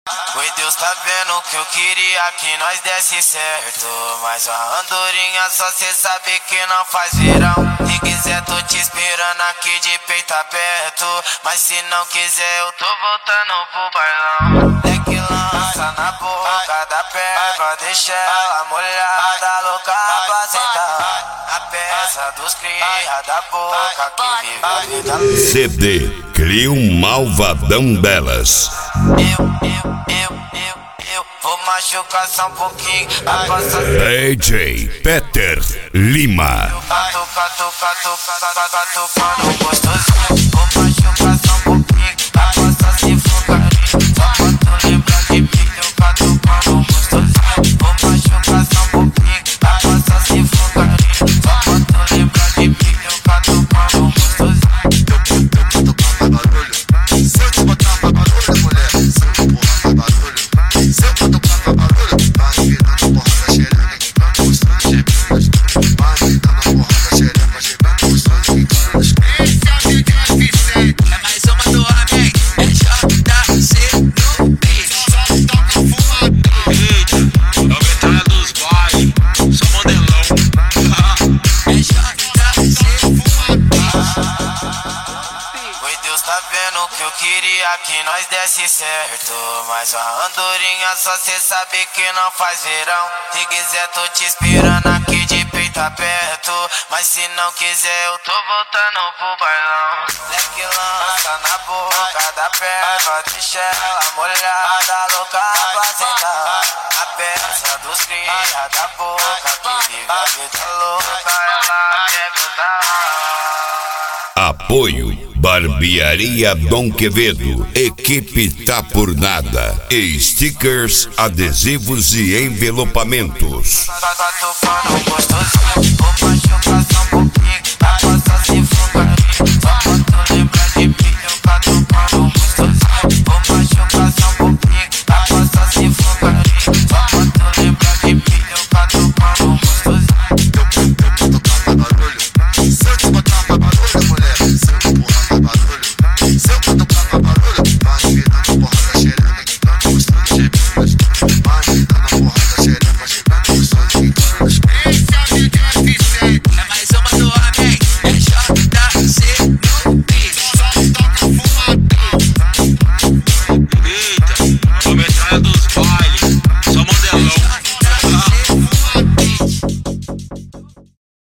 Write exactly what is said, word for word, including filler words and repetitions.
Oi, Deus tá vendo que eu queria que nós desse certo, mas a andorinha só cê sabe que não faz verão. Se quiser tô te esperando aqui de peito aberto, mas se não quiser eu tô voltando pro bailão. É que lança na boca da perna, deixa ela molhada, louca pra sentar. A peça dos cria da boca que vive a vida. C D Cria um Malvadão Delas. Eu, eu, eu, eu, eu vou machucar só um pouquinho. D J Peter Lima. Cato, cato, cato, cato, cato, cato, gostosinho. Vou machucar só um pouquinho. A coça se focaria. Só pra tu lembrar de mim. Eu cato, cato, gostosinho. Vou machucar só um pouquinho. A coça se focaria. Só pra tu lembrar de mim. Eu cato, cato, gostosinho. Se eu te botar pra barulho, mulher, se eu te empurrar pra barulho, se eu te tocar pra barulho, vai me dando porra da xereca, que vai mostrando gemidas, vai me dando porra da xereca, que vai mostrando gemidas. Esse é o D J F C, é mais uma do Amém, é J C no beat, só toca fumado. Eita, é o metralha dos bailes, sou modelão, é J C fumado. Oi, Deus tá vendo que eu queria que nós desse certo, mas a andorinha só cê sabe que não faz verão. Se quiser tô te esperando aqui de peito aberto, mas se não quiser eu tô voltando pro bailão. Leque lança na boca da perna, deixa ela molhada, louca pra sentar. A peça dos cria da boca que vive a vida louca, ela quer gozar. Apoio Barbearia Dom Quevedo, equipe Tá Por Nada, e stickers, adesivos e envelopamentos. Tá tocando gostosinho, vou machucar só um pouquinho. A coça se